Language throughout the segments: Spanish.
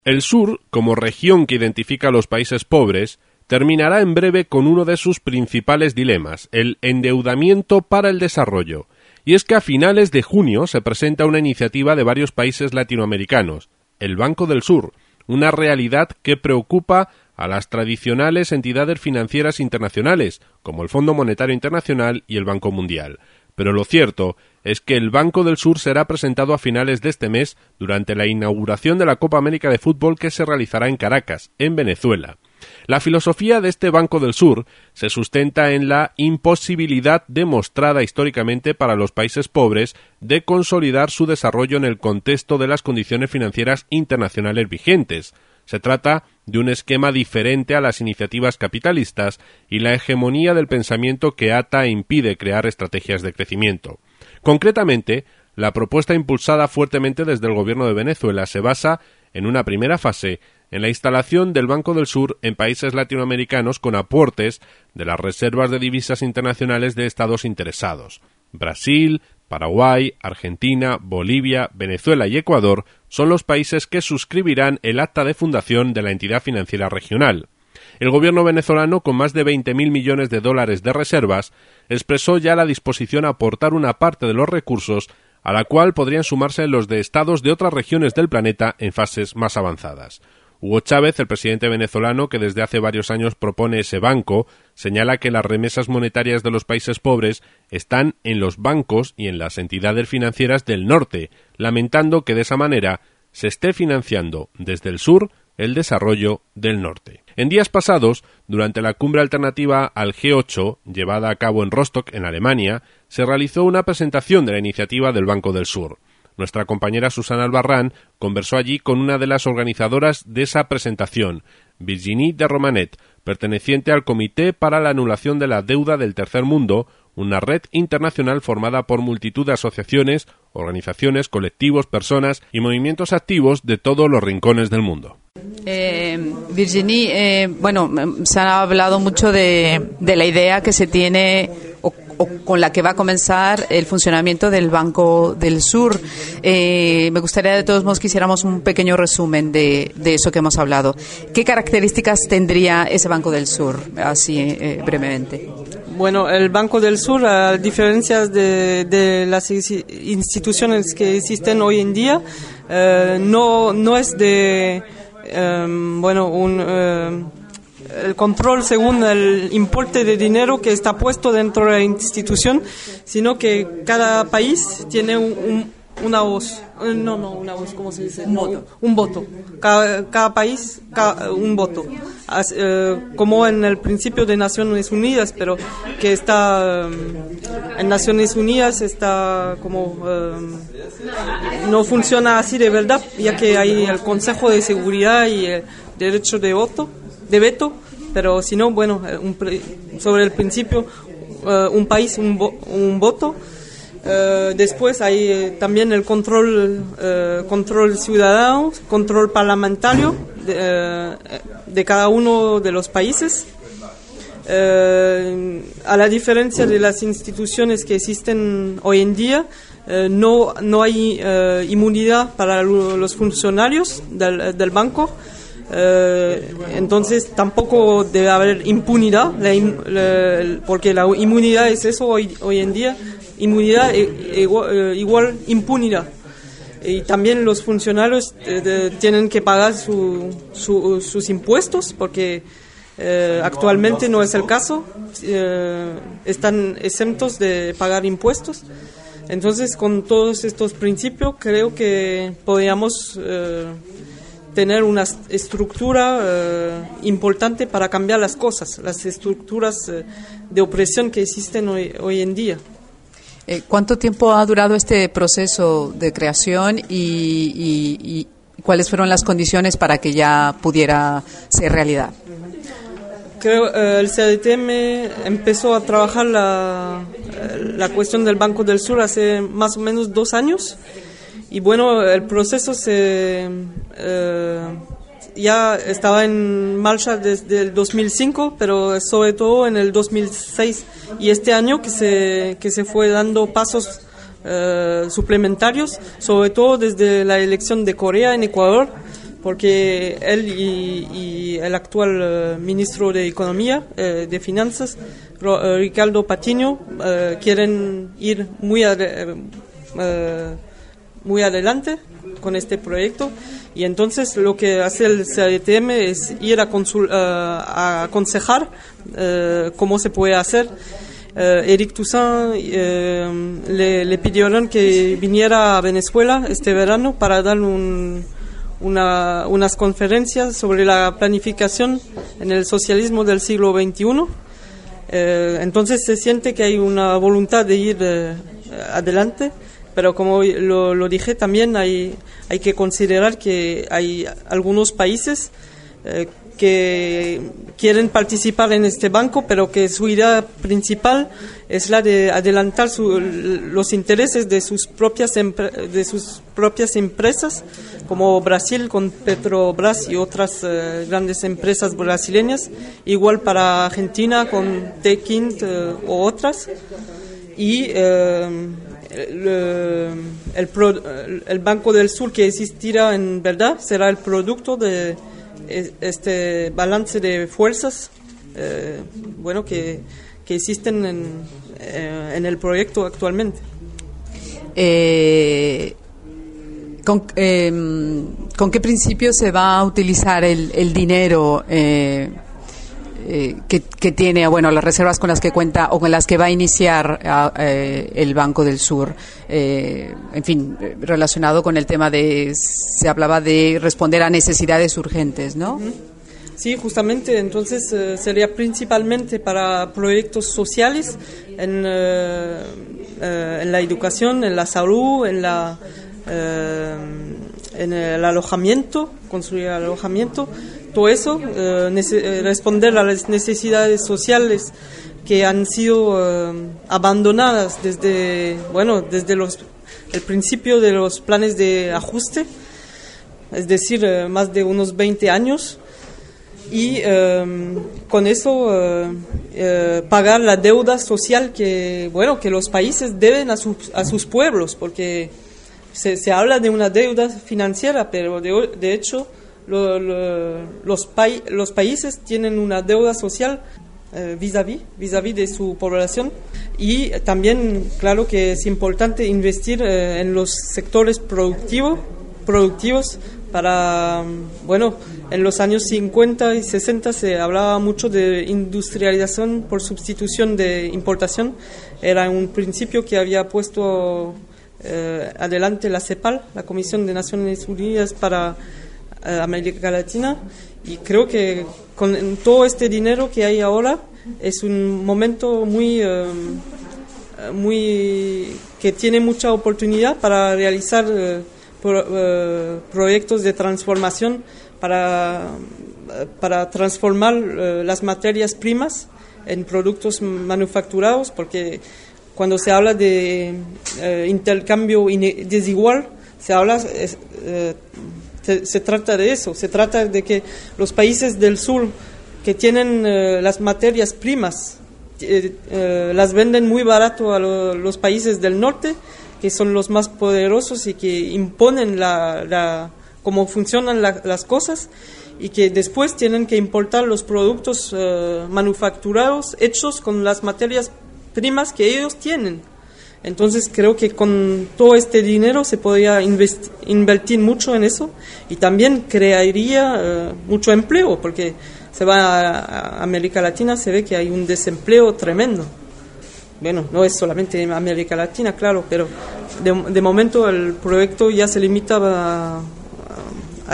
El sur, como región que identifica a los países pobres, terminará en breve con uno de sus principales dilemas, el endeudamiento para el desarrollo. Y es que a finales de junio se presenta una iniciativa de varios países latinoamericanos, el Banco del Sur, una realidad que preocupa a las tradicionales entidades financieras internacionales, como el Fondo Monetario Internacional y el Banco Mundial. Pero lo cierto es que el Banco del Sur será presentado a finales de este mes durante la inauguración de la Copa América de Fútbol que se realizará en Caracas, en Venezuela. La filosofía de este Banco del Sur se sustenta en la imposibilidad demostrada históricamente para los países pobres de consolidar su desarrollo en el contexto de las condiciones financieras internacionales vigentes. Se trata de un esquema diferente a las iniciativas capitalistas y la hegemonía del pensamiento que ata e impide crear estrategias de crecimiento. Concretamente, la propuesta impulsada fuertemente desde el gobierno de Venezuela se basa, en una primera fase, en la instalación del Banco del Sur en países latinoamericanos con aportes de las reservas de divisas internacionales de estados interesados. Brasil, Paraguay, Argentina, Bolivia, Venezuela y Ecuador son los países que suscribirán el acta de fundación de la entidad financiera regional. El gobierno venezolano, con más de 20.000 millones de dólares de reservas, expresó ya la disposición a aportar una parte de los recursos, a la cual podrían sumarse los de estados de otras regiones del planeta en fases más avanzadas. Hugo Chávez, el presidente venezolano, que desde hace varios años propone ese banco, señala que las remesas monetarias de los países pobres están en los bancos y en las entidades financieras del norte, lamentando que de esa manera se esté financiando desde el sur el desarrollo del norte. En días pasados, durante la cumbre alternativa al G8, llevada a cabo en Rostock, en Alemania, se realizó una presentación de la iniciativa del Banco del Sur. Nuestra compañera Susana Albarrán conversó allí con una de las organizadoras de esa presentación, Virginie de Romanet, perteneciente al Comité para la Anulación de la Deuda del Tercer Mundo, una red internacional formada por multitud de asociaciones, organizaciones, colectivos, personas y movimientos activos de todos los rincones del mundo. Virginie, se ha hablado mucho de la idea que se tiene o con la que va a comenzar el funcionamiento del Banco del Sur. Me gustaría de todos modos que hiciéramos un pequeño resumen de eso que hemos hablado. ¿Qué características tendría ese Banco del Sur, así brevemente? Bueno, el Banco del Sur, a diferencia de las instituciones que existen hoy en día, no es de el control según el importe de dinero que está puesto dentro de la institución, sino que cada país tiene una voz. Una voz, ¿cómo se dice? Un voto. Cada país, un voto. Como en el principio de Naciones Unidas, pero que está en Naciones Unidas está como no funciona así de verdad, ya que hay el Consejo de Seguridad y el derecho de veto, pero si no, sobre el principio, un país, un voto. Después hay también el control ciudadano, control parlamentario de cada uno de los países. A la diferencia de las instituciones que existen hoy en día, no hay inmunidad para los funcionarios del banco. Entonces tampoco debe haber impunidad, porque la inmunidad es eso hoy en día, inmunidad igual impunidad. Y también los funcionarios tienen que pagar sus impuestos, porque actualmente no es el caso, están exentos de pagar impuestos. Entonces, con todos estos principios, creo que podríamos tener una estructura importante para cambiar las cosas, las estructuras de opresión que existen hoy en día. ¿Cuánto tiempo ha durado este proceso de creación y cuáles fueron las condiciones para que ya pudiera ser realidad? Creo el CDTM empezó a trabajar la cuestión del Banco del Sur hace más o menos 2 años. Y el proceso ya estaba en marcha desde el 2005, pero sobre todo en el 2006 y este año que se fue dando pasos suplementarios, sobre todo desde la elección de Corea en Ecuador, porque él y el actual ministro de Economía, de Finanzas, Ricardo Patiño, quieren ir muy adelante con este proyecto, y entonces lo que hace el CADTM es ir a aconsejar cómo se puede hacer. Eric Toussaint le pidieron que viniera a Venezuela este verano para dar unas conferencias sobre la planificación en el socialismo del siglo XXI. Entonces se siente que hay una voluntad de ir adelante, pero como lo dije, también hay que considerar que hay algunos países que quieren participar en este banco, pero que su idea principal es la de adelantar los intereses de sus propias empresas, como Brasil con Petrobras y otras grandes empresas brasileñas, igual para Argentina con Techint o otras, y el Banco del Sur que existirá en verdad será el producto de este balance de fuerzas que existen en el proyecto actualmente. ¿Con qué principio se va a utilizar el dinero que tiene, las reservas con las que cuenta o con las que va a iniciar el Banco del Sur? Relacionado con el tema se hablaba de responder a necesidades urgentes, ¿no? Sí, justamente, entonces sería principalmente para proyectos sociales en la educación, en la salud, en el alojamiento, construir alojamiento, todo eso, responder a las necesidades sociales que han sido abandonadas desde el principio de los planes de ajuste, es decir, más de unos 20 años, y con eso pagar la deuda social que los países deben a sus pueblos, porque se habla de una deuda financiera, pero de hecho los países tienen una deuda social vis-à-vis de su población, y también claro que es importante investir en los sectores productivos para, en los años 50 y 60 se hablaba mucho de industrialización por sustitución de importación. Era un principio que había puesto adelante la CEPAL, la Comisión de Naciones Unidas para América Latina, y creo que con todo este dinero que hay ahora es un momento muy que tiene mucha oportunidad para realizar proyectos de transformación para transformar las materias primas en productos manufacturados, porque cuando se habla de intercambio desigual, se trata de eso, se trata de que los países del sur que tienen las materias primas las venden muy barato a los países del norte, que son los más poderosos y que imponen cómo funcionan las cosas, y que después tienen que importar los productos manufacturados hechos con las materias primas que ellos tienen. Entonces creo que con todo este dinero se podría invertir mucho en eso, y también crearía mucho empleo, porque se va a América Latina, se ve que hay un desempleo tremendo. Bueno, no es solamente en América Latina, claro, pero de momento el proyecto ya se limita a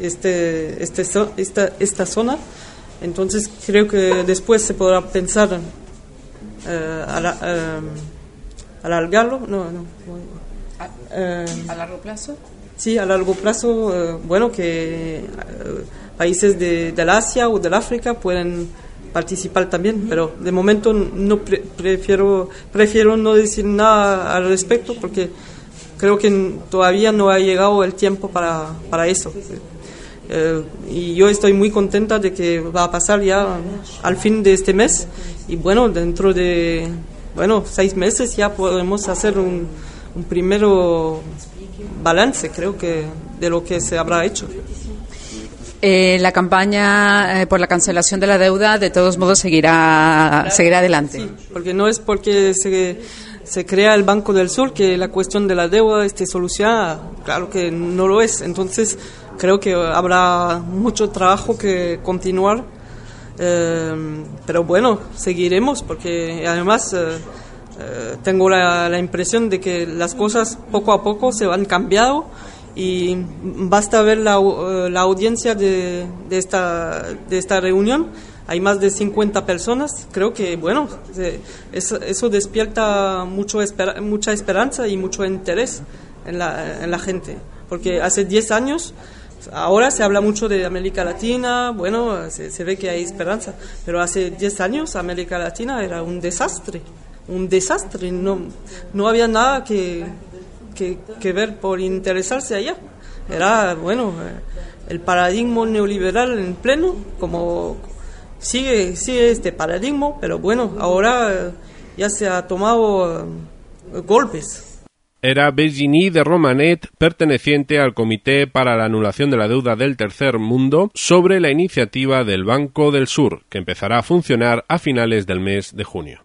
esta zona. Entonces creo que después se podrá pensar alargarlo, ¿A largo plazo? Sí, a largo plazo, que países del Asia o del África pueden participar también, pero de momento no prefiero no decir nada al respecto, porque creo que todavía no ha llegado el tiempo para eso. Y yo estoy muy contenta de que va a pasar ya al fin de este mes, y dentro de 6 meses ya podemos hacer un primero balance, creo que, de lo que se habrá hecho. La campaña por la cancelación de la deuda, de todos modos, seguirá adelante. Sí, porque no es porque se crea el Banco del Sur que la cuestión de la deuda esté solucionada. Claro que no lo es. Entonces, creo que habrá mucho trabajo que continuar. Pero bueno, seguiremos porque además tengo la impresión de que las cosas poco a poco se van cambiando. Y basta ver la audiencia de esta reunión. Hay más de 50 personas. Creo que, bueno, eso despierta mucha esperanza y mucho interés en la gente. Porque hace 10 años, ahora se habla mucho de América Latina, bueno, se ve que hay esperanza. Pero hace 10 años América Latina era un desastre. No había nada que ver por interesarse allá. Era, bueno, el paradigma neoliberal en pleno, como sigue este paradigma, pero bueno, ahora ya se ha tomado golpes. Era Virginie de Romanet, perteneciente al Comité para la Anulación de la Deuda del Tercer Mundo, sobre la iniciativa del Banco del Sur, que empezará a funcionar a finales del mes de junio.